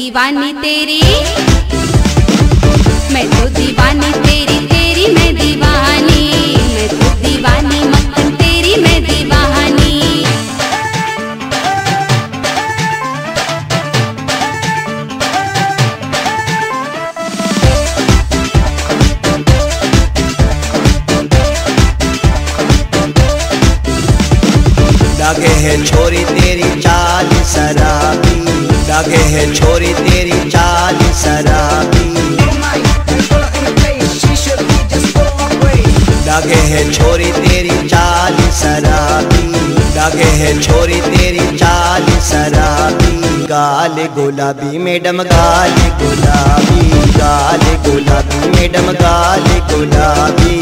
दीवानी तेरी, मैं तो दीवानी तेरी, तेरी मैं दीवानी, मैं तो दीवानी मक्खन तेरी मैं दीवानी। लागे है छोरी तेरी चाल शराबी, लागे है छोरी तेरी चाल शराबी, लागे है छोरी तेरी चाल शराबी, लागे है छोरी तेरी चाल शराबी। गाल गुलाबी मैडम गाल गुलाबी, गाल गुलाबी मैडम गाल गुलाबी।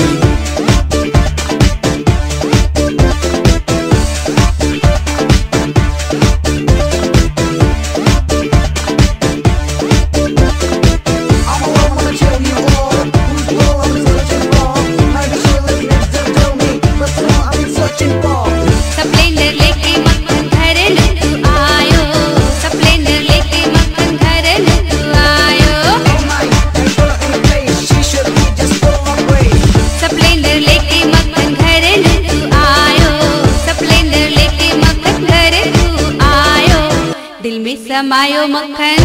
समायो मक्खन,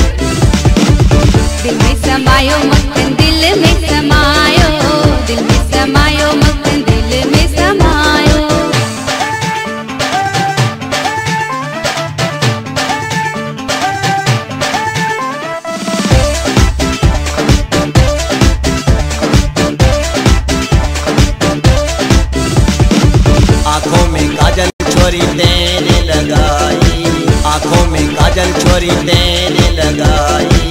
दिल में समायो मक्खन, दिल में समायो, दिल में समायो मक्खन, दिल में समायो। आँखों में काजल छोरी तेरे लगाई, आँखों में काजल छोरी तेरे लगाई,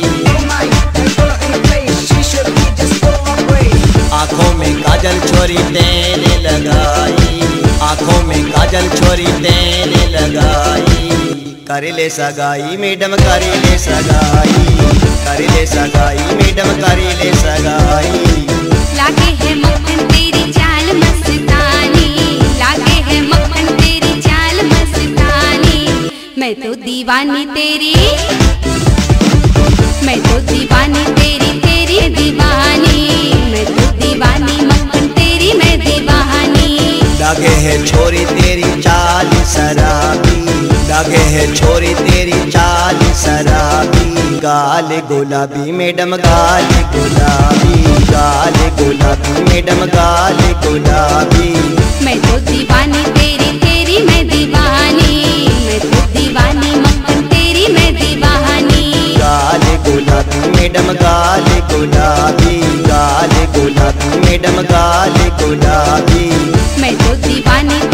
आँखों में काजल छोरी तेरे लगाई, आँखों में काजल छोरी तेरे लगाई। कर ले सगाई मैडम कर ले सगाई, कर ले सगाई मैडम कर ले सगाई। लागे है मक्खन तेरी चाल मस्तानी, लागे है मक्खन तेरी चाल मस्तानी, मैं तो दीवानी तेरी, मैं तो दीवानी तेरी, तेरी दीवानी, मैं तो दीवानी मक्खन तेरी मैं दीवानी। लागे है छोरी तेरी चाल शराबी, लागे है छोरी तेरी चाल शराबी। गाल गुलाबी मैडम गाल गुलाबी, गाल गुलाबी मैडम गाल गुलाबी। मैं तो दीवानी तेरी, तेरी मैं दीवानी, मैं तो दीवानी मक्खन तेरी मैं दीवानी। गाल गुलाबी मैडम गाल गुलाबी, गाल गुलाबी मैडम गाल गुलाबी। मैं तो दीवानी